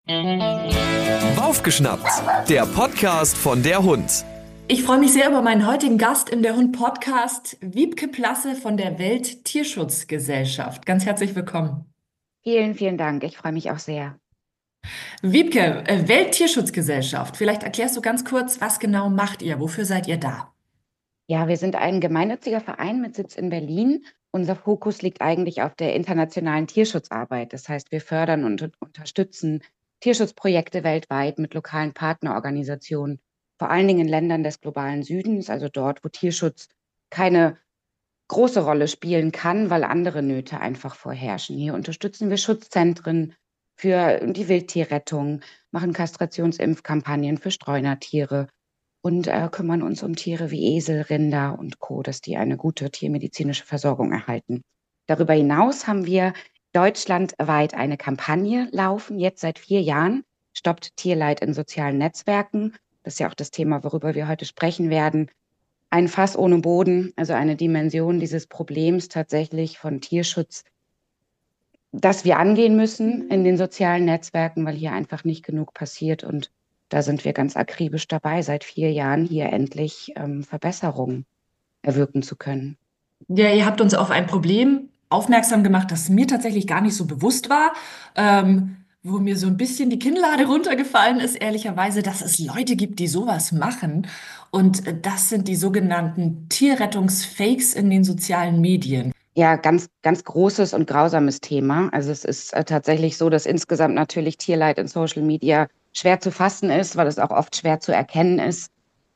Aufgeschnappt, der Podcast von der Hund. Ich freue mich sehr über meinen heutigen Gast im Der Hund Podcast, Wiebke Plasse von der Welt-Tierschutzgesellschaft. Ganz herzlich willkommen. Vielen, vielen Dank. Ich freue mich auch sehr. Wiebke, Welt-Tierschutzgesellschaft, vielleicht erklärst du ganz kurz, was genau macht ihr? Wofür seid ihr da? Ja, wir sind ein gemeinnütziger Verein mit Sitz in Berlin. Unser Fokus liegt eigentlich auf der internationalen Tierschutzarbeit. Das heißt, wir fördern und unterstützen Tierschutzprojekte weltweit mit lokalen Partnerorganisationen, vor allen Dingen in Ländern des globalen Südens, also dort, wo Tierschutz keine große Rolle spielen kann, weil andere Nöte einfach vorherrschen. Hier unterstützen wir Schutzzentren für die Wildtierrettung, machen Kastrationsimpfkampagnen für Streunertiere und kümmern uns um Tiere wie Esel, Rinder und Co., dass die eine gute tiermedizinische Versorgung erhalten. Darüber hinaus haben wir deutschlandweit eine Kampagne laufen, jetzt seit 4 Jahren, Stoppt Tierleid in sozialen Netzwerken. Das ist ja auch das Thema, worüber wir heute sprechen werden. Ein Fass ohne Boden, also eine Dimension dieses Problems tatsächlich von Tierschutz, das wir angehen müssen in den sozialen Netzwerken, weil hier einfach nicht genug passiert. Und da sind wir ganz akribisch dabei, seit 4 Jahren hier endlich Verbesserungen erwirken zu können. Ja, ihr habt uns auf ein Problem aufmerksam gemacht, das mir tatsächlich gar nicht so bewusst war, wo mir so ein bisschen die Kinnlade runtergefallen ist, ehrlicherweise, dass es Leute gibt, die sowas machen. Und das sind die sogenannten Tierrettungsfakes in den sozialen Medien. Ja, ganz, ganz großes und grausames Thema. Also es ist tatsächlich so, dass insgesamt natürlich Tierleid in Social Media schwer zu fassen ist, weil es auch oft schwer zu erkennen ist.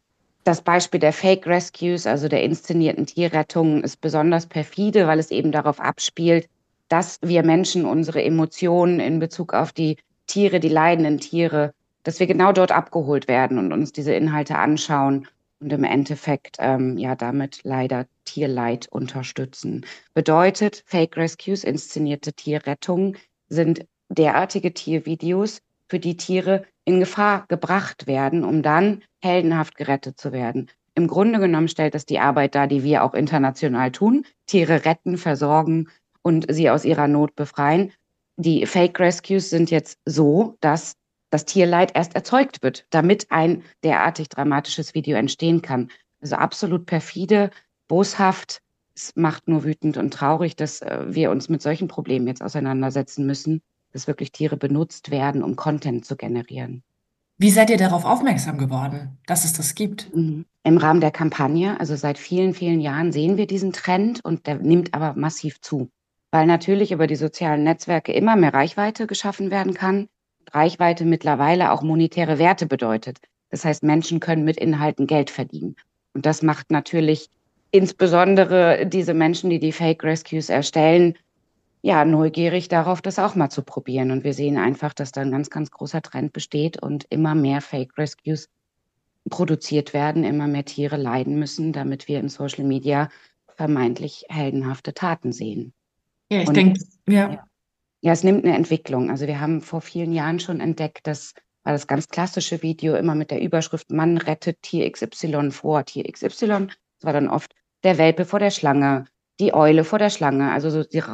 Das Beispiel der Fake Rescues, also der inszenierten Tierrettungen, ist besonders perfide, weil es eben darauf abspielt, dass wir Menschen unsere Emotionen in Bezug auf die Tiere, die leidenden Tiere, dass wir genau dort abgeholt werden und uns diese Inhalte anschauen und im Endeffekt ja damit leider Tierleid unterstützen. Bedeutet, Fake Rescues, inszenierte Tierrettungen, sind derartige Tiervideos, für die Tiere in Gefahr gebracht werden, um dann heldenhaft gerettet zu werden. Im Grunde genommen stellt das die Arbeit dar, die wir auch international tun: Tiere retten, versorgen und sie aus ihrer Not befreien. Die Fake Rescues sind jetzt so, dass das Tierleid erst erzeugt wird, damit ein derartig dramatisches Video entstehen kann. Also absolut perfide, boshaft. Es macht nur wütend und traurig, dass wir uns mit solchen Problemen jetzt auseinandersetzen müssen, dass wirklich Tiere benutzt werden, um Content zu generieren. Wie seid ihr darauf aufmerksam geworden, dass es das gibt? Im Rahmen der Kampagne, also seit vielen, vielen Jahren sehen wir diesen Trend und der nimmt aber massiv zu, weil natürlich über die sozialen Netzwerke immer mehr Reichweite geschaffen werden kann. Reichweite mittlerweile auch monetäre Werte bedeutet. Das heißt, Menschen können mit Inhalten Geld verdienen. Und das macht natürlich insbesondere diese Menschen, die die Fake Rescues erstellen, ja, neugierig darauf, das auch mal zu probieren. Und wir sehen einfach, dass da ein ganz, ganz großer Trend besteht und immer mehr Fake Rescues produziert werden, immer mehr Tiere leiden müssen, damit wir in Social Media vermeintlich heldenhafte Taten sehen. Ja, ich Und denke, ja, ja. ja, es nimmt eine Entwicklung. Also wir haben vor vielen Jahren schon entdeckt, das war das ganz klassische Video immer mit der Überschrift: Mann rettet Tier XY vor Tier XY. Das war dann oft der Welpe vor der Schlange, die Eule vor der Schlange, also so die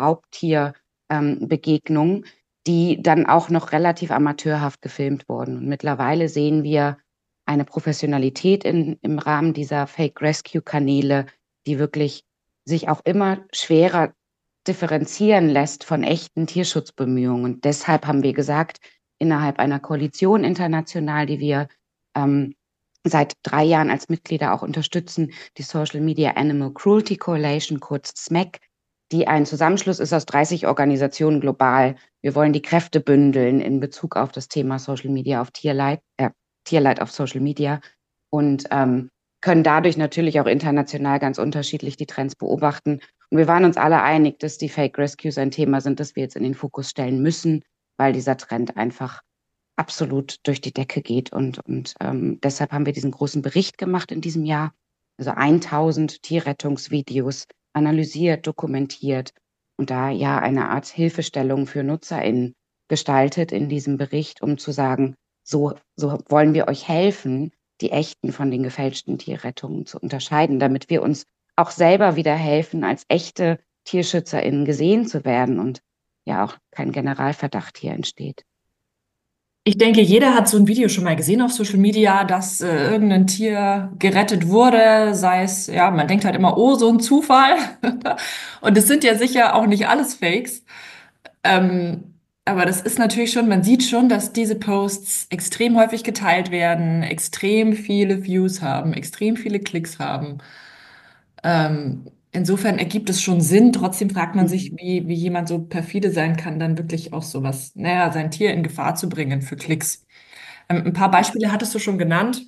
Raubtier-Begegnungen, die dann auch noch relativ amateurhaft gefilmt wurden. Und mittlerweile sehen wir eine Professionalität im Rahmen dieser Fake-Rescue-Kanäle, die wirklich sich auch immer schwerer differenzieren lässt von echten Tierschutzbemühungen. Und deshalb haben wir gesagt, innerhalb einer Koalition international, die wir seit 3 Jahren als Mitglieder auch unterstützen, die Social Media Animal Cruelty Coalition, kurz SMAC, die ein Zusammenschluss ist aus 30 Organisationen global. Wir wollen die Kräfte bündeln in Bezug auf das Thema Social Media, auf Tierleid auf Social Media und können dadurch natürlich auch international ganz unterschiedlich die Trends beobachten. Und wir waren uns alle einig, dass die Fake Rescues ein Thema sind, das wir jetzt in den Fokus stellen müssen, weil dieser Trend einfach absolut durch die Decke geht. Und deshalb haben wir diesen großen Bericht gemacht in diesem Jahr. Also 1000 Tierrettungsvideos analysiert, dokumentiert und da ja eine Art Hilfestellung für NutzerInnen gestaltet in diesem Bericht, um zu sagen, so wollen wir euch helfen, die echten von den gefälschten Tierrettungen zu unterscheiden, damit wir uns auch selber wieder helfen, als echte TierschützerInnen gesehen zu werden und ja auch kein Generalverdacht hier entsteht. Ich denke, jeder hat so ein Video schon mal gesehen auf Social Media, dass irgendein Tier gerettet wurde, sei es, ja, man denkt halt immer, oh, so ein Zufall. Und es sind ja sicher auch nicht alles Fakes. Ähm, aber das ist natürlich schon, man sieht schon, dass diese Posts extrem häufig geteilt werden, extrem viele Views haben, extrem viele Klicks haben. Insofern ergibt es schon Sinn. Trotzdem fragt man sich, Mhm. wie jemand so perfide sein kann, dann wirklich auch sowas, naja, sein Tier in Gefahr zu bringen für Klicks. Ein paar Beispiele hattest du schon genannt.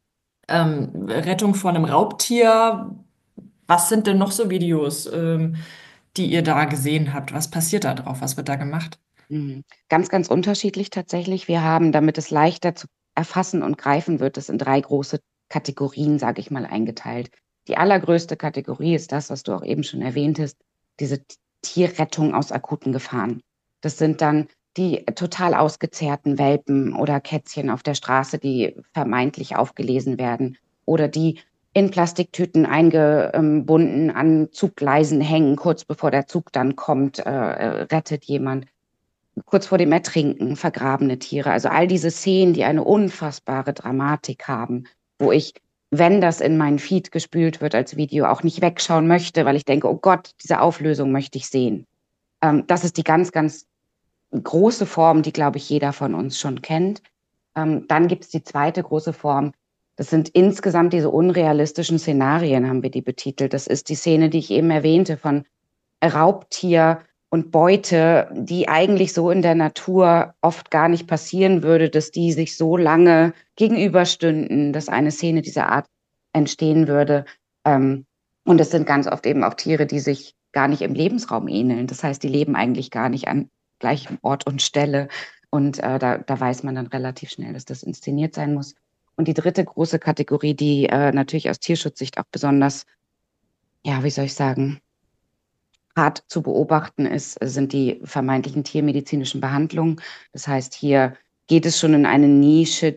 Rettung vor einem Raubtier. Was sind denn noch so Videos, die ihr da gesehen habt? Was passiert da drauf? Was wird da gemacht? Mhm. Ganz, ganz unterschiedlich tatsächlich. Wir haben, damit es leichter zu erfassen und greifen wird, das in 3 große Kategorien, sage ich mal, eingeteilt. Die allergrößte Kategorie ist das, was du auch eben schon erwähntest, diese Tierrettung aus akuten Gefahren. Das sind dann die total ausgezehrten Welpen oder Kätzchen auf der Straße, die vermeintlich aufgelesen werden oder die in Plastiktüten eingebunden an Zuggleisen hängen, kurz bevor der Zug dann kommt, rettet jemand. Kurz vor dem Ertrinken, vergrabene Tiere. Also all diese Szenen, die eine unfassbare Dramatik haben, wo ich, wenn das in meinen Feed gespült wird als Video, auch nicht wegschauen möchte, weil ich denke, oh Gott, diese Auflösung möchte ich sehen. Das ist die ganz, ganz große Form, die, glaube ich, jeder von uns schon kennt. Dann gibt es die zweite große Form. Das sind insgesamt diese unrealistischen Szenarien, haben wir die betitelt. Das ist die Szene, die ich eben erwähnte, von Raubtier und Beute, die eigentlich so in der Natur oft gar nicht passieren würde, dass die sich so lange gegenüberstünden, dass eine Szene dieser Art entstehen würde. Und es sind ganz oft eben auch Tiere, die sich gar nicht im Lebensraum ähneln. Das heißt, die leben eigentlich gar nicht an gleichem Ort und Stelle. Und da weiß man dann relativ schnell, dass das inszeniert sein muss. Und die dritte große Kategorie, die natürlich aus Tierschutzsicht auch besonders, ja, wie soll ich sagen, hart zu beobachten ist, sind die vermeintlichen tiermedizinischen Behandlungen. Das heißt, hier geht es schon in eine Nische,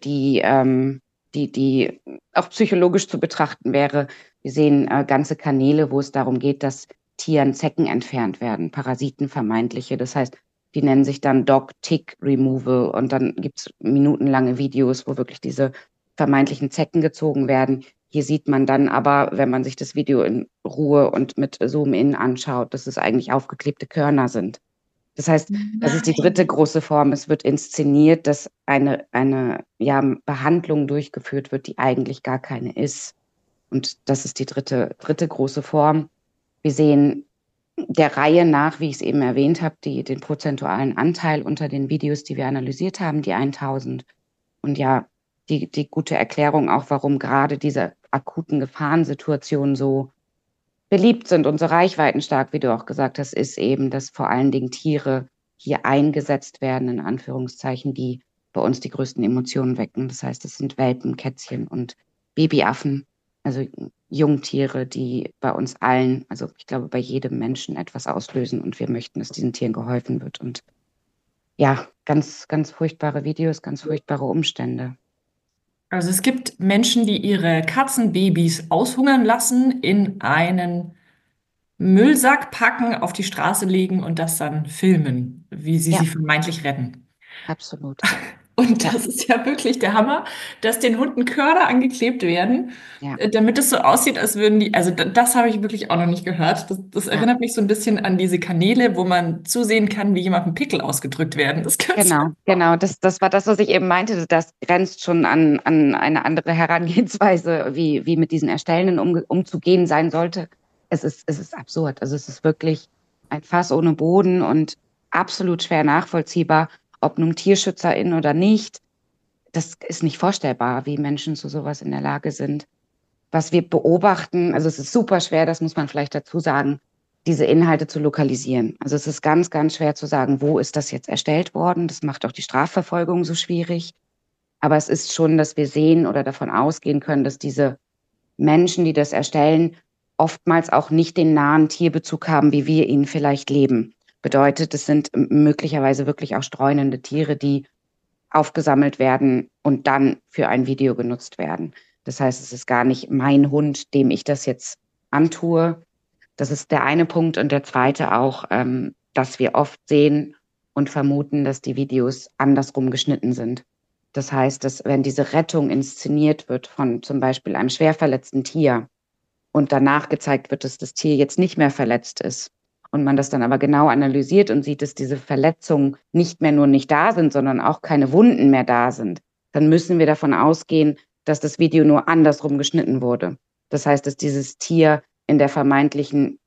die auch psychologisch zu betrachten wäre. Wir sehen ganze Kanäle, wo es darum geht, dass Tieren Zecken entfernt werden, Parasiten vermeintliche. Das heißt, die nennen sich dann Dog-Tick-Removal und dann gibt es minutenlange Videos, wo wirklich diese vermeintlichen Zecken gezogen werden. Hier sieht man dann aber, wenn man sich das Video in Ruhe und mit Zoom-In anschaut, dass es eigentlich aufgeklebte Körner sind. Das heißt, das ist die dritte Nein. große Form. Es wird inszeniert, dass eine ja, Behandlung durchgeführt wird, die eigentlich gar keine ist. Und das ist die dritte große Form. Wir sehen der Reihe nach, wie ich es eben erwähnt habe, den prozentualen Anteil unter den Videos, die wir analysiert haben, die 1000. Und ja, die gute Erklärung auch, warum gerade diese akuten Gefahrensituationen so beliebt sind und so reichweitenstark, wie du auch gesagt hast, ist eben, dass vor allen Dingen Tiere hier eingesetzt werden, in Anführungszeichen, die bei uns die größten Emotionen wecken. Das heißt, es sind Welpen, Kätzchen und Babyaffen, also Jungtiere, die bei uns allen, also ich glaube, bei jedem Menschen etwas auslösen und wir möchten, dass diesen Tieren geholfen wird. Und ja, ganz, ganz furchtbare Videos, ganz furchtbare Umstände. Also es gibt Menschen, die ihre Katzenbabys aushungern lassen, in einen Müllsack packen, auf die Straße legen und das dann filmen, wie sie Ja, sie vermeintlich retten. absolut. Und Ja, das ist ja wirklich der Hammer, dass den Hunden Körner angeklebt werden, ja, damit es so aussieht, als würden die, also das habe ich wirklich auch noch nicht gehört. Das ja. erinnert mich so ein bisschen an diese Kanäle, wo man zusehen kann, wie jemandem Pickel ausgedrückt werden. Das gibt's ja. Genau, genau. Das war das, was ich eben meinte. Das grenzt schon an eine andere Herangehensweise, wie mit diesen Erstellenden umzugehen sein sollte. Es ist absurd. Also es ist wirklich ein Fass ohne Boden und absolut schwer nachvollziehbar, ob nun TierschützerInnen oder nicht. Das ist nicht vorstellbar, wie Menschen zu sowas in der Lage sind. Was wir beobachten, also es ist super schwer, das muss man vielleicht dazu sagen, diese Inhalte zu lokalisieren. Also es ist ganz, ganz schwer zu sagen, wo ist das jetzt erstellt worden. Das macht auch die Strafverfolgung so schwierig. Aber es ist schon, dass wir sehen oder davon ausgehen können, dass diese Menschen, die das erstellen, oftmals auch nicht den nahen Tierbezug haben, wie wir ihn vielleicht leben. Bedeutet, es sind möglicherweise wirklich auch streunende Tiere, die aufgesammelt werden und dann für ein Video genutzt werden. Das heißt, es ist gar nicht mein Hund, dem ich das jetzt antue. Das ist der eine Punkt. Und der zweite auch, dass wir oft sehen und vermuten, dass die Videos andersrum geschnitten sind. Das heißt, dass wenn diese Rettung inszeniert wird von zum Beispiel einem schwer verletzten Tier und danach gezeigt wird, dass das Tier jetzt nicht mehr verletzt ist und man das dann aber genau analysiert und sieht, dass diese Verletzungen nicht mehr nur nicht da sind, sondern auch keine Wunden mehr da sind, dann müssen wir davon ausgehen, dass das Video nur andersrum geschnitten wurde. Das heißt, dass dieses Tier in der vermeintlichen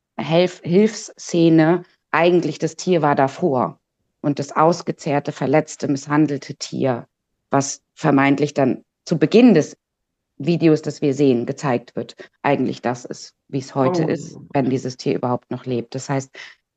Hilfsszene eigentlich das Tier war davor und das ausgezehrte, verletzte, misshandelte Tier, was vermeintlich dann zu Beginn des Videos, das wir sehen, gezeigt wird, eigentlich das ist, wie es heute ist, wenn dieses Tier überhaupt noch lebt. Das heißt,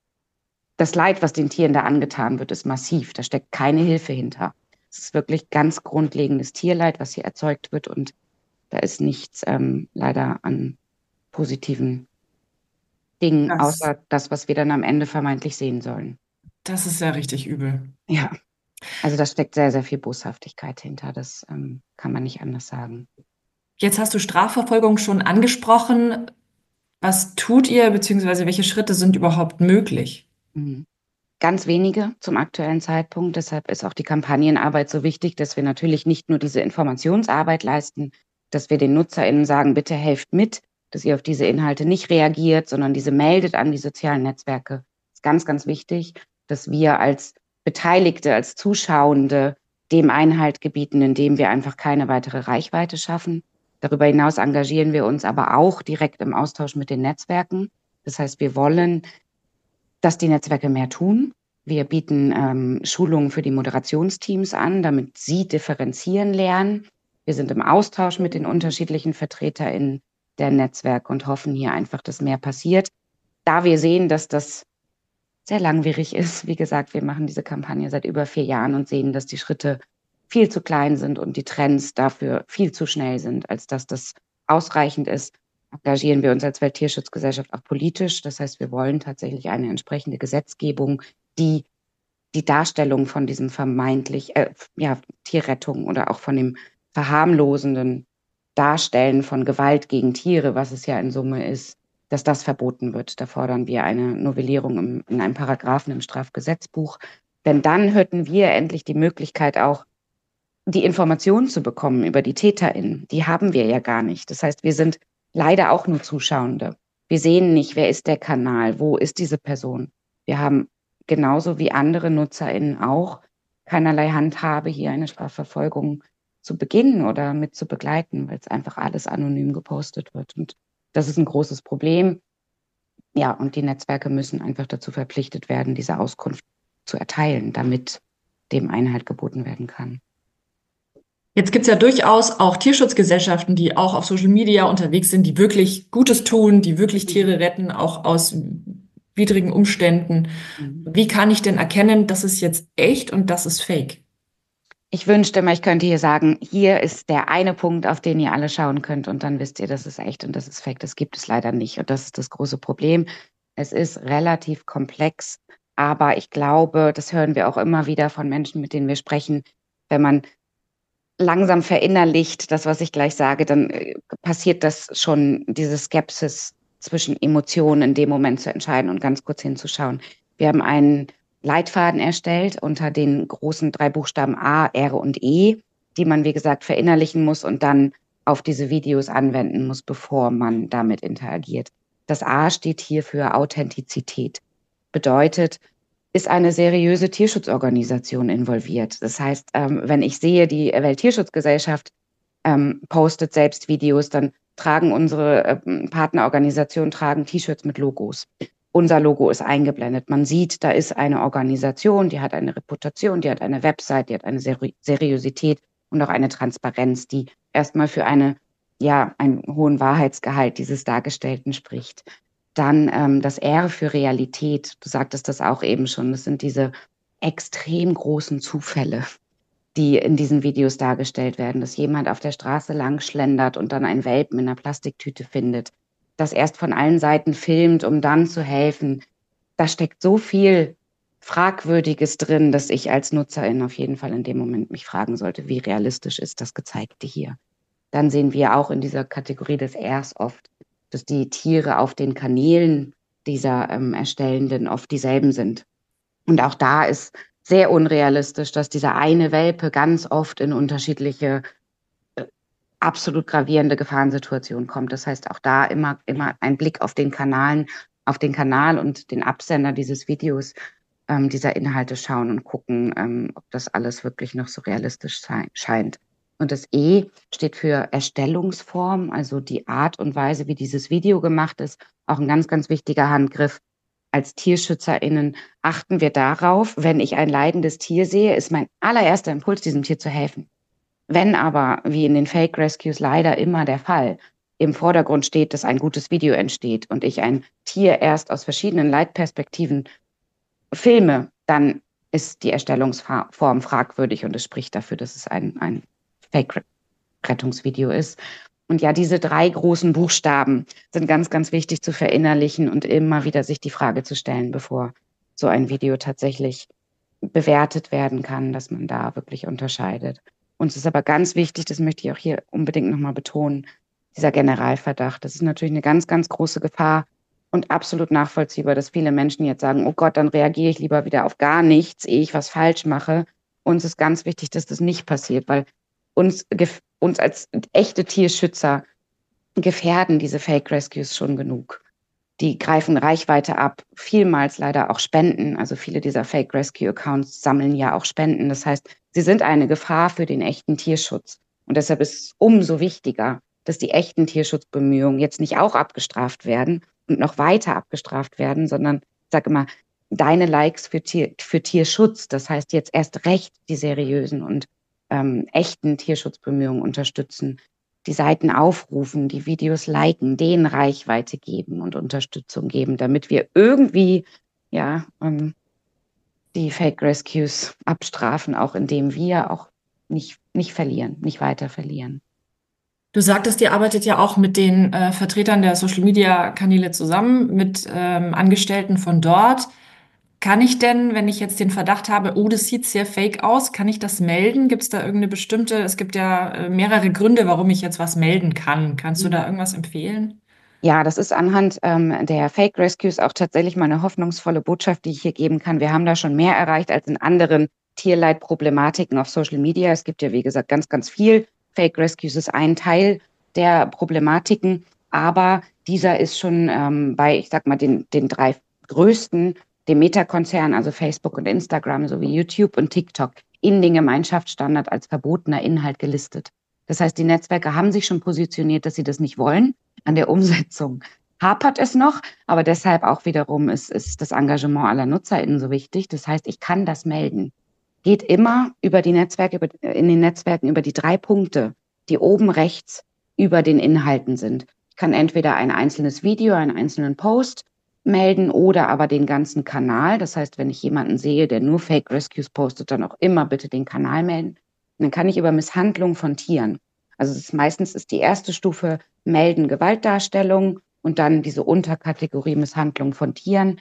das Leid, was den Tieren da angetan wird, ist massiv. Da steckt keine Hilfe hinter. Es ist wirklich ganz grundlegendes Tierleid, was hier erzeugt wird und da ist nichts leider an positiven Dingen, außer das, was wir dann am Ende vermeintlich sehen sollen. Das ist ja richtig übel. Ja, also da steckt sehr, sehr viel Boshaftigkeit hinter. Das kann man nicht anders sagen. Jetzt hast du Strafverfolgung schon angesprochen. Was tut ihr, beziehungsweise welche Schritte sind überhaupt möglich? Ganz wenige zum aktuellen Zeitpunkt. Deshalb ist auch die Kampagnenarbeit so wichtig, dass wir natürlich nicht nur diese Informationsarbeit leisten, dass wir den NutzerInnen sagen, bitte helft mit, dass ihr auf diese Inhalte nicht reagiert, sondern diese meldet an die sozialen Netzwerke. Das ist ganz, ganz wichtig, dass wir als Beteiligte, als Zuschauende dem Einhalt gebieten, indem wir einfach keine weitere Reichweite schaffen. Darüber hinaus engagieren wir uns aber auch direkt im Austausch mit den Netzwerken. Das heißt, wir wollen, dass die Netzwerke mehr tun. Wir bieten Schulungen für die Moderationsteams an, damit sie differenzieren lernen. Wir sind im Austausch mit den unterschiedlichen VertreterInnen der Netzwerke und hoffen hier einfach, dass mehr passiert. Da wir sehen, dass das sehr langwierig ist, wie gesagt, wir machen diese Kampagne seit über 4 Jahren und sehen, dass die Schritte viel zu klein sind und die Trends dafür viel zu schnell sind, als dass das ausreichend ist, engagieren wir uns als Welttierschutzgesellschaft auch politisch. Das heißt, wir wollen tatsächlich eine entsprechende Gesetzgebung, die die Darstellung von diesem vermeintlich Tierrettung oder auch von dem verharmlosenden Darstellen von Gewalt gegen Tiere, was es ja in Summe ist, dass das verboten wird. Da fordern wir eine Novellierung in einem Paragraphen im Strafgesetzbuch. Denn dann hätten wir endlich die Möglichkeit auch, die Informationen zu bekommen über die TäterInnen. Die haben wir ja gar nicht. Das heißt, wir sind leider auch nur Zuschauende. Wir sehen nicht, wer ist der Kanal, wo ist diese Person. Wir haben genauso wie andere NutzerInnen auch keinerlei Handhabe, hier eine Strafverfolgung zu beginnen oder mit zu begleiten, weil es einfach alles anonym gepostet wird. Und das ist ein großes Problem. Ja, und die Netzwerke müssen einfach dazu verpflichtet werden, diese Auskunft zu erteilen, damit dem Einhalt geboten werden kann. Jetzt gibt es ja durchaus auch Tierschutzgesellschaften, die auch auf Social Media unterwegs sind, die wirklich Gutes tun, die wirklich Tiere retten, auch aus widrigen Umständen. Wie kann ich denn erkennen, das ist jetzt echt und das ist fake? Ich wünschte mal, ich könnte hier sagen, hier ist der eine Punkt, auf den ihr alle schauen könnt und dann wisst ihr, das ist echt und das ist fake. Das gibt es leider nicht und das ist das große Problem. Es ist relativ komplex, aber ich glaube, das hören wir auch immer wieder von Menschen, mit denen wir sprechen, wenn man langsam verinnerlicht, das, was ich gleich sage, dann passiert das schon, diese Skepsis zwischen Emotionen in dem Moment zu entscheiden und ganz kurz hinzuschauen. Wir haben einen Leitfaden erstellt unter den großen 3 Buchstaben A, R und E, die man, wie gesagt, verinnerlichen muss und dann auf diese Videos anwenden muss, bevor man damit interagiert. Das A steht hier für Authentizität. Bedeutet, ist eine seriöse Tierschutzorganisation involviert. Das heißt, wenn ich sehe, die Welttierschutzgesellschaft postet selbst Videos, dann tragen unsere Partnerorganisationen T-Shirts mit Logos. Unser Logo ist eingeblendet. Man sieht, da ist eine Organisation, die hat eine Reputation, die hat eine Website, die hat eine Seriosität und auch eine Transparenz, die erstmal für einen hohen Wahrheitsgehalt dieses Dargestellten spricht. Dann das R für Realität. Du sagtest das auch eben schon. Das sind diese extrem großen Zufälle, die in diesen Videos dargestellt werden, dass jemand auf der Straße lang schlendert und dann einen Welpen in einer Plastiktüte findet, das erst von allen Seiten filmt, um dann zu helfen. Da steckt so viel Fragwürdiges drin, dass ich als Nutzerin auf jeden Fall in dem Moment mich fragen sollte, wie realistisch ist das Gezeigte hier. Dann sehen wir auch in dieser Kategorie des Rs oft, dass die Tiere auf den Kanälen dieser Erstellenden oft dieselben sind. Und auch da ist sehr unrealistisch, dass dieser eine Welpe ganz oft in unterschiedliche, absolut gravierende Gefahrensituationen kommt. Das heißt, auch da immer ein Blick auf den Kanal und den Absender dieses Videos, dieser Inhalte schauen und gucken, ob das alles wirklich noch so realistisch scheint. Und das E steht für Erstellungsform, also die Art und Weise, wie dieses Video gemacht ist, auch ein ganz, ganz wichtiger Handgriff. Als TierschützerInnen achten wir darauf, wenn ich ein leidendes Tier sehe, ist mein allererster Impuls, diesem Tier zu helfen. Wenn aber, wie in den Fake Rescues leider immer der Fall, im Vordergrund steht, dass ein gutes Video entsteht und ich ein Tier erst aus verschiedenen Leitperspektiven filme, dann ist die Erstellungsform fragwürdig und es spricht dafür, dass es ein Fake-Rettungsvideo ist. Und ja, diese 3 großen Buchstaben sind ganz, ganz wichtig zu verinnerlichen und immer wieder sich die Frage zu stellen, bevor so ein Video tatsächlich bewertet werden kann, dass man da wirklich unterscheidet. Uns ist aber ganz wichtig, das möchte ich auch hier unbedingt nochmal betonen, dieser Generalverdacht. Das ist natürlich eine ganz, ganz große Gefahr und absolut nachvollziehbar, dass viele Menschen jetzt sagen, oh Gott, dann reagiere ich lieber wieder auf gar nichts, ehe ich was falsch mache. Uns ist ganz wichtig, dass das nicht passiert, weil uns als echte Tierschützer gefährden diese Fake Rescues schon genug. Die greifen Reichweite ab, vielmals leider auch Spenden. Also viele dieser Fake Rescue Accounts sammeln ja auch Spenden. Das heißt, sie sind eine Gefahr für den echten Tierschutz. Und deshalb ist es umso wichtiger, dass die echten Tierschutzbemühungen jetzt nicht auch abgestraft werden und noch weiter abgestraft werden, sondern, ich sage immer, deine Likes für Tierschutz. Das heißt jetzt erst recht die seriösen und echten Tierschutzbemühungen unterstützen, die Seiten aufrufen, die Videos liken, denen Reichweite geben und Unterstützung geben, damit wir irgendwie die Fake Rescues abstrafen, auch indem wir auch nicht verlieren, nicht weiter verlieren. Du sagtest, ihr arbeitet ja auch mit den Vertretern der Social-Media-Kanäle zusammen, mit Angestellten von dort. Kann ich denn, wenn ich jetzt den Verdacht habe, oh, das sieht sehr fake aus, kann ich das melden? Gibt es da irgendeine bestimmte, es gibt ja mehrere Gründe, warum ich jetzt was melden kann. Kannst du da irgendwas empfehlen? Ja, das ist anhand der Fake Rescues auch tatsächlich mal eine hoffnungsvolle Botschaft, die ich hier geben kann. Wir haben da schon mehr erreicht als in anderen Tierleidproblematiken auf Social Media. Es gibt ja, wie gesagt, ganz, ganz viel. Fake Rescues ist ein Teil der Problematiken, aber dieser ist schon bei, ich sag mal, den 3 größten, dem Meta-Konzern, also Facebook und Instagram sowie YouTube und TikTok, in den Gemeinschaftsstandard als verbotener Inhalt gelistet. Das heißt, die Netzwerke haben sich schon positioniert, dass sie das nicht wollen. An der Umsetzung hapert es noch, aber deshalb auch wiederum ist das Engagement aller NutzerInnen so wichtig. Das heißt, ich kann das melden. Geht immer über die Netzwerke, in den Netzwerken über die 3 Punkte, die oben rechts über den Inhalten sind. Ich kann entweder ein einzelnes Video, einen einzelnen Post melden oder aber den ganzen Kanal. Das heißt, wenn ich jemanden sehe, der nur Fake Rescues postet, dann auch immer bitte den Kanal melden. Und dann kann ich über Misshandlung von Tieren. Also meistens ist die erste Stufe melden Gewaltdarstellung und dann diese Unterkategorie Misshandlung von Tieren.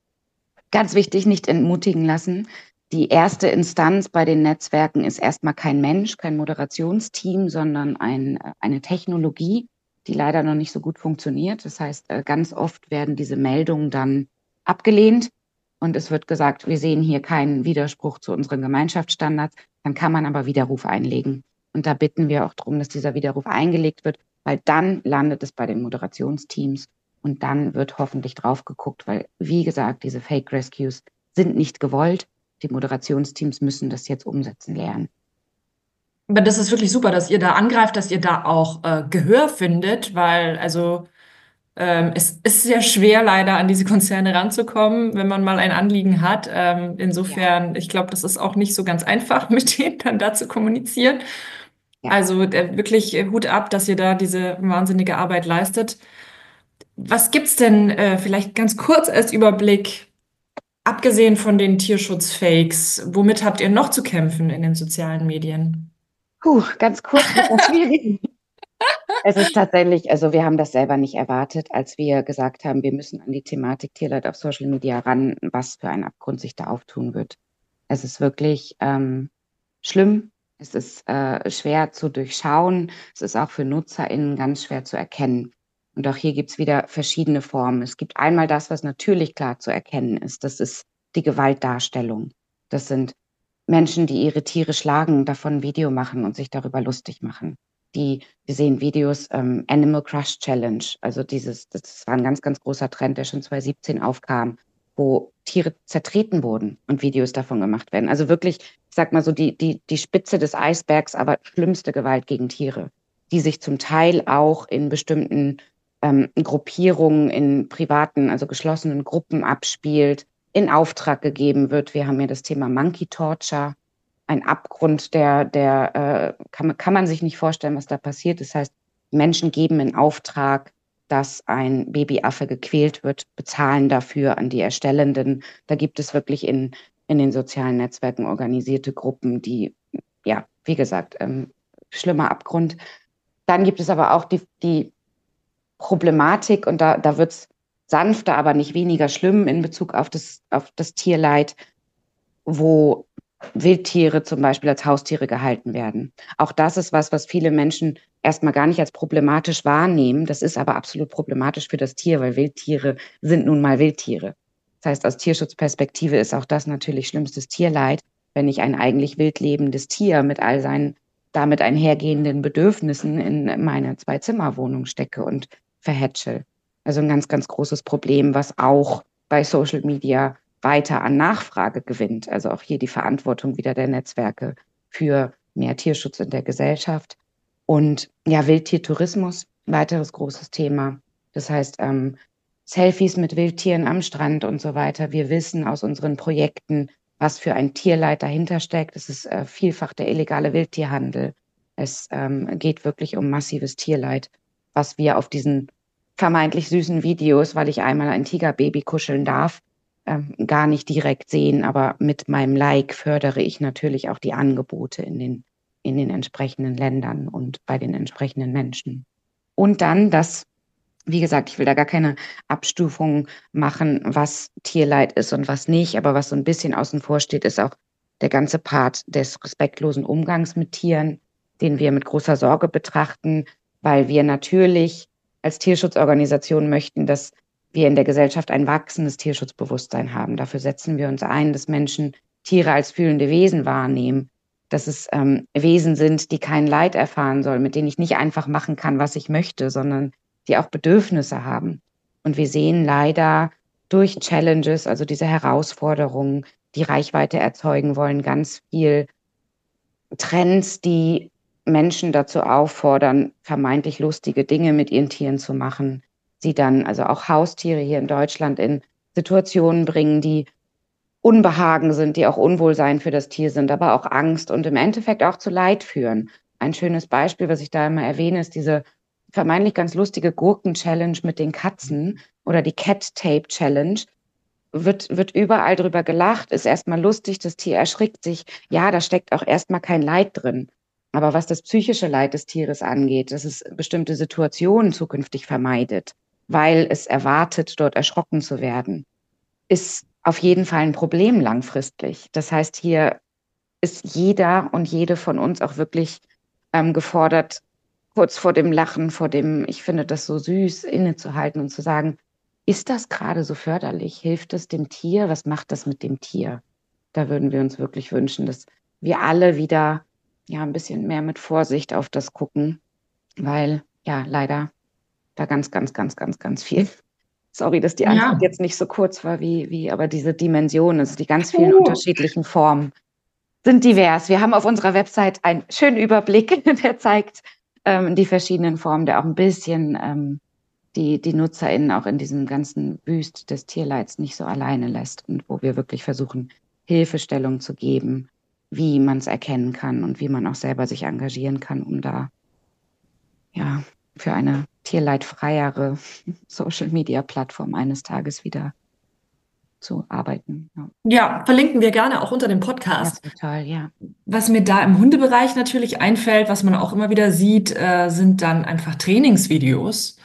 Ganz wichtig, nicht entmutigen lassen. Die erste Instanz bei den Netzwerken ist erstmal kein Mensch, kein Moderationsteam, sondern eine Technologie, die leider noch nicht so gut funktioniert. Das heißt, ganz oft werden diese Meldungen dann abgelehnt und es wird gesagt, wir sehen hier keinen Widerspruch zu unseren Gemeinschaftsstandards. Dann kann man aber Widerruf einlegen. Und da bitten wir auch darum, dass dieser Widerruf eingelegt wird, weil dann landet es bei den Moderationsteams und dann wird hoffentlich drauf geguckt, weil, wie gesagt, diese Fake Rescues sind nicht gewollt. Die Moderationsteams müssen das jetzt umsetzen lernen. Aber das ist wirklich super, dass ihr da angreift, dass ihr da auch Gehör findet, weil also es ist sehr schwer, leider an diese Konzerne ranzukommen, wenn man mal ein Anliegen hat. Insofern, ich glaube, das ist auch nicht so ganz einfach, mit denen dann da zu kommunizieren. Ja. Also wirklich Hut ab, dass ihr da diese wahnsinnige Arbeit leistet. Was gibt's denn vielleicht ganz kurz als Überblick, abgesehen von den Tierschutzfakes, womit habt ihr noch zu kämpfen in den sozialen Medien? Ganz kurz, wird das schwierig. Es ist tatsächlich, also wir haben das selber nicht erwartet, als wir gesagt haben, wir müssen an die Thematik Tierleid auf Social Media ran, was für ein Abgrund sich da auftun wird. Es ist wirklich schlimm. Es ist schwer zu durchschauen. Es ist auch für NutzerInnen ganz schwer zu erkennen. Und auch hier gibt es wieder verschiedene Formen. Es gibt einmal das, was natürlich klar zu erkennen ist. Das ist die Gewaltdarstellung. Das sind Menschen, die ihre Tiere schlagen, davon ein Video machen und sich darüber lustig machen. Wir sehen Videos, Animal Crush Challenge, also das war ein ganz, ganz großer Trend, der schon 2017 aufkam, wo Tiere zertreten wurden und Videos davon gemacht werden. Also wirklich, ich sag mal so, die Spitze des Eisbergs, aber schlimmste Gewalt gegen Tiere, die sich zum Teil auch in bestimmten Gruppierungen, in privaten, also geschlossenen Gruppen abspielt, in Auftrag gegeben wird. Wir haben hier das Thema Monkey Torture, ein Abgrund, kann man sich nicht vorstellen, was da passiert. Das heißt, Menschen geben in Auftrag, dass ein Babyaffe gequält wird, bezahlen dafür an die Erstellenden. Da gibt es wirklich in den sozialen Netzwerken organisierte Gruppen, die, ja, wie gesagt, schlimmer Abgrund. Dann gibt es aber auch die Problematik, und da wird es sanfter, aber nicht weniger schlimm in Bezug auf das Tierleid, wo Wildtiere zum Beispiel als Haustiere gehalten werden. Auch das ist was viele Menschen erstmal gar nicht als problematisch wahrnehmen. Das ist aber absolut problematisch für das Tier, weil Wildtiere sind nun mal Wildtiere. Das heißt, aus Tierschutzperspektive ist auch das natürlich schlimmstes Tierleid, wenn ich ein eigentlich wild lebendes Tier mit all seinen damit einhergehenden Bedürfnissen in meine Zwei-Zimmer-Wohnung stecke und verhätschel. Also ein ganz, ganz großes Problem, was auch bei Social Media weiter an Nachfrage gewinnt. Also auch hier die Verantwortung wieder der Netzwerke für mehr Tierschutz in der Gesellschaft. Und ja, Wildtiertourismus, weiteres großes Thema. Das heißt, Selfies mit Wildtieren am Strand und so weiter. Wir wissen aus unseren Projekten, was für ein Tierleid dahinter steckt. Es ist vielfach der illegale Wildtierhandel. Es geht wirklich um massives Tierleid, was wir auf diesen vermeintlich süßen Videos, weil ich einmal ein Tigerbaby kuscheln darf, gar nicht direkt sehen. Aber mit meinem Like fördere ich natürlich auch die Angebote in den entsprechenden Ländern und bei den entsprechenden Menschen. Und dann wie gesagt, ich will da gar keine Abstufung machen, was Tierleid ist und was nicht, aber was so ein bisschen außen vor steht, ist auch der ganze Part des respektlosen Umgangs mit Tieren, den wir mit großer Sorge betrachten, weil wir natürlich als Tierschutzorganisation möchten, dass wir in der Gesellschaft ein wachsendes Tierschutzbewusstsein haben. Dafür setzen wir uns ein, dass Menschen Tiere als fühlende Wesen wahrnehmen, dass es Wesen sind, die kein Leid erfahren sollen, mit denen ich nicht einfach machen kann, was ich möchte, sondern die auch Bedürfnisse haben. Und wir sehen leider durch Challenges, also diese Herausforderungen, die Reichweite erzeugen wollen, ganz viel Trends, die Menschen dazu auffordern, vermeintlich lustige Dinge mit ihren Tieren zu machen. Sie dann, also auch Haustiere hier in Deutschland, in Situationen bringen, die Unbehagen sind, die auch Unwohlsein für das Tier sind, aber auch Angst und im Endeffekt auch zu Leid führen. Ein schönes Beispiel, was ich da immer erwähne, ist diese vermeintlich ganz lustige Gurken-Challenge mit den Katzen oder die Cat-Tape-Challenge. Wird überall drüber gelacht, ist erstmal lustig, das Tier erschrickt sich. Ja, da steckt auch erstmal kein Leid drin. Aber was das psychische Leid des Tieres angeht, dass es bestimmte Situationen zukünftig vermeidet, weil es erwartet, dort erschrocken zu werden, ist auf jeden Fall ein Problem langfristig. Das heißt, hier ist jeder und jede von uns auch wirklich gefordert, kurz vor dem Lachen, ich finde das so süß, innezuhalten und zu sagen, ist das gerade so förderlich? Hilft es dem Tier? Was macht das mit dem Tier? Da würden wir uns wirklich wünschen, dass wir alle wieder ein bisschen mehr mit Vorsicht auf das gucken, weil ja leider da ganz, ganz, ganz, ganz, ganz viel. Sorry, dass die Antwort jetzt nicht so kurz war aber diese Dimension, also die ganz vielen unterschiedlichen Formen sind divers. Wir haben auf unserer Website einen schönen Überblick, der zeigt die verschiedenen Formen, der auch ein bisschen die NutzerInnen auch in diesem ganzen Wüst des Tierleids nicht so alleine lässt und wo wir wirklich versuchen, Hilfestellung zu geben, wie man es erkennen kann und wie man auch selber sich engagieren kann, um da für eine tierleidfreiere Social-Media-Plattform eines Tages wieder zu arbeiten. Ja, verlinken wir gerne auch unter dem Podcast. Ja, total, ja. Was mir da im Hundebereich natürlich einfällt, was man auch immer wieder sieht, sind dann einfach Trainingsvideos,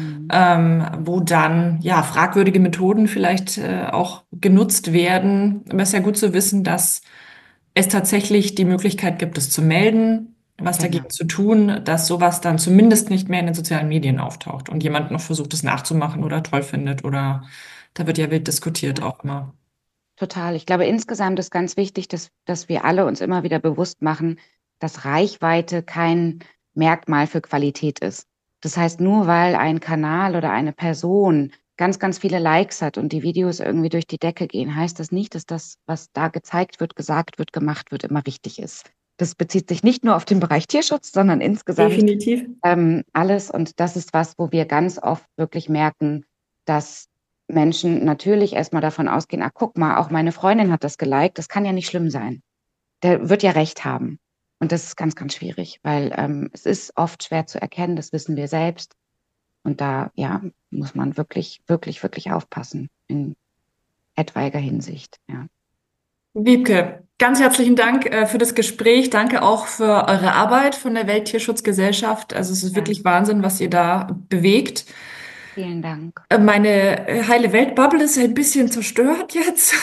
wo dann fragwürdige Methoden vielleicht auch genutzt werden. Aber es ist ja gut zu wissen, dass es tatsächlich die Möglichkeit gibt, es zu melden, was dagegen zu tun, dass sowas dann zumindest nicht mehr in den sozialen Medien auftaucht und jemand noch versucht, es nachzumachen oder toll findet oder da wird ja wild diskutiert auch immer. total. Ich glaube, insgesamt ist ganz wichtig, dass wir alle uns immer wieder bewusst machen, dass Reichweite kein Merkmal für Qualität ist. Das heißt, nur weil ein Kanal oder eine Person ganz, ganz viele Likes hat und die Videos irgendwie durch die Decke gehen, heißt das nicht, dass das, was da gezeigt wird, gesagt wird, gemacht wird, immer richtig ist. Das bezieht sich nicht nur auf den Bereich Tierschutz, sondern insgesamt Definitiv. alles. Und das ist was, wo wir ganz oft wirklich merken, dass Menschen natürlich erstmal davon ausgehen, ach guck mal, auch meine Freundin hat das geliked, das kann ja nicht schlimm sein. Der wird ja recht haben. Und das ist ganz, ganz schwierig, weil es ist oft schwer zu erkennen, das wissen wir selbst. Und da muss man wirklich, wirklich, wirklich aufpassen in etwaiger Hinsicht. Ja. Wiebke, ganz herzlichen Dank für das Gespräch. Danke auch für eure Arbeit von der Welttierschutzgesellschaft. Also es ist wirklich Wahnsinn, was ihr da bewegt. Vielen Dank. Meine heile Welt-Bubble ist ein bisschen zerstört jetzt.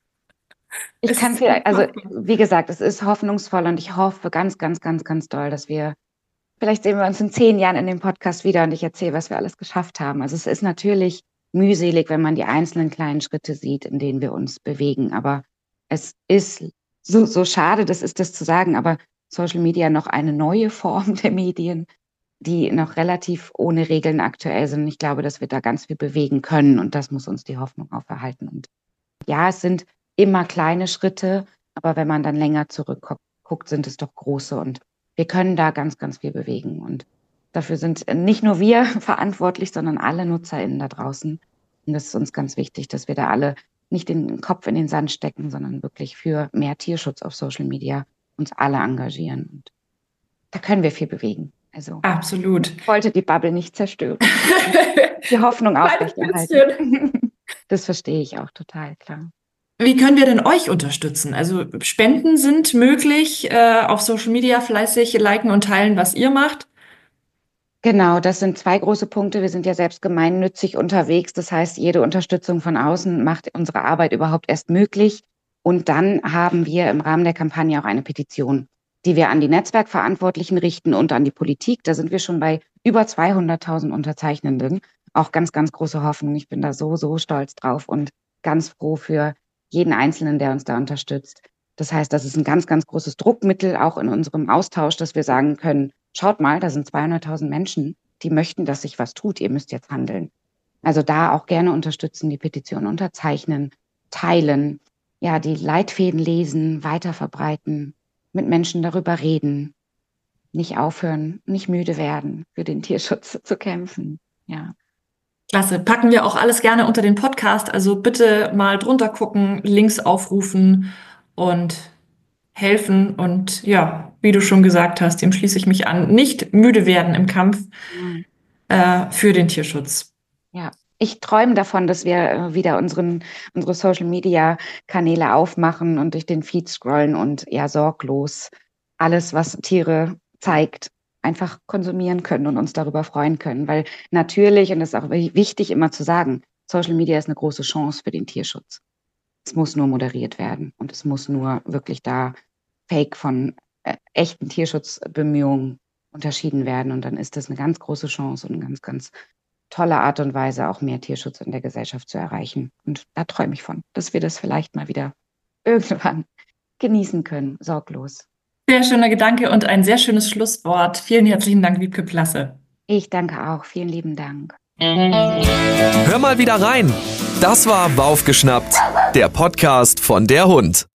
Ich kann vielleicht, also wie gesagt, es ist hoffnungsvoll und ich hoffe ganz, ganz, ganz, ganz doll, dass vielleicht sehen wir uns in 10 Jahren in dem Podcast wieder und ich erzähle, was wir alles geschafft haben. Also es ist natürlich mühselig, wenn man die einzelnen kleinen Schritte sieht, in denen wir uns bewegen. Aber es ist so schade, das ist das zu sagen, aber Social Media noch eine neue Form der Medien, die noch relativ ohne Regeln aktuell sind. Ich glaube, dass wir da ganz viel bewegen können und das muss uns die Hoffnung auferhalten. Und ja, es sind immer kleine Schritte, aber wenn man dann länger zurückguckt, sind es doch große und wir können da ganz, ganz viel bewegen und dafür sind nicht nur wir verantwortlich, sondern alle NutzerInnen da draußen. Und das ist uns ganz wichtig, dass wir da alle nicht den Kopf in den Sand stecken, sondern wirklich für mehr Tierschutz auf Social Media uns alle engagieren. Und da können wir viel bewegen. Also absolut. Ich wollte die Bubble nicht zerstören. Die Hoffnung aufrechterhalten. Das verstehe ich auch total, klar. Wie können wir denn euch unterstützen? Also Spenden sind möglich, auf Social Media fleißig liken und teilen, was ihr macht. Genau, das sind 2 große Punkte. Wir sind ja selbst gemeinnützig unterwegs. Das heißt, jede Unterstützung von außen macht unsere Arbeit überhaupt erst möglich. Und dann haben wir im Rahmen der Kampagne auch eine Petition, die wir an die Netzwerkverantwortlichen richten und an die Politik. Da sind wir schon bei über 200.000 Unterzeichnenden. Auch ganz, ganz große Hoffnung. Ich bin da so stolz drauf und ganz froh für jeden Einzelnen, der uns da unterstützt. Das heißt, das ist ein ganz, ganz großes Druckmittel auch in unserem Austausch, dass wir sagen können, schaut mal, da sind 200.000 Menschen, die möchten, dass sich was tut. Ihr müsst jetzt handeln. Also da auch gerne unterstützen, die Petition unterzeichnen, teilen, ja, die Leitfäden lesen, weiterverbreiten, mit Menschen darüber reden, nicht aufhören, nicht müde werden, für den Tierschutz zu kämpfen. Ja. Klasse. Packen wir auch alles gerne unter den Podcast. Also bitte mal drunter gucken, Links aufrufen und helfen. Und ja, wie du schon gesagt hast, dem schließe ich mich an. Nicht müde werden im Kampf für den Tierschutz. Ja, ich träume davon, dass wir wieder unsere Social-Media-Kanäle aufmachen und durch den Feed scrollen und ja sorglos alles, was Tiere zeigt, einfach konsumieren können und uns darüber freuen können. Weil natürlich, und das ist auch wichtig immer zu sagen, Social Media ist eine große Chance für den Tierschutz. Es muss nur moderiert werden und es muss nur wirklich da Fake von echten Tierschutzbemühungen unterschieden werden. Und dann ist das eine ganz große Chance und eine ganz, ganz tolle Art und Weise, auch mehr Tierschutz in der Gesellschaft zu erreichen. Und da träume ich von, dass wir das vielleicht mal wieder irgendwann genießen können, sorglos. Sehr schöner Gedanke und ein sehr schönes Schlusswort. Vielen herzlichen Dank, Wiebke Plasse. Ich danke auch. Vielen lieben Dank. Hör mal wieder rein. Das war Waufgeschnappt, der Podcast von der Hund.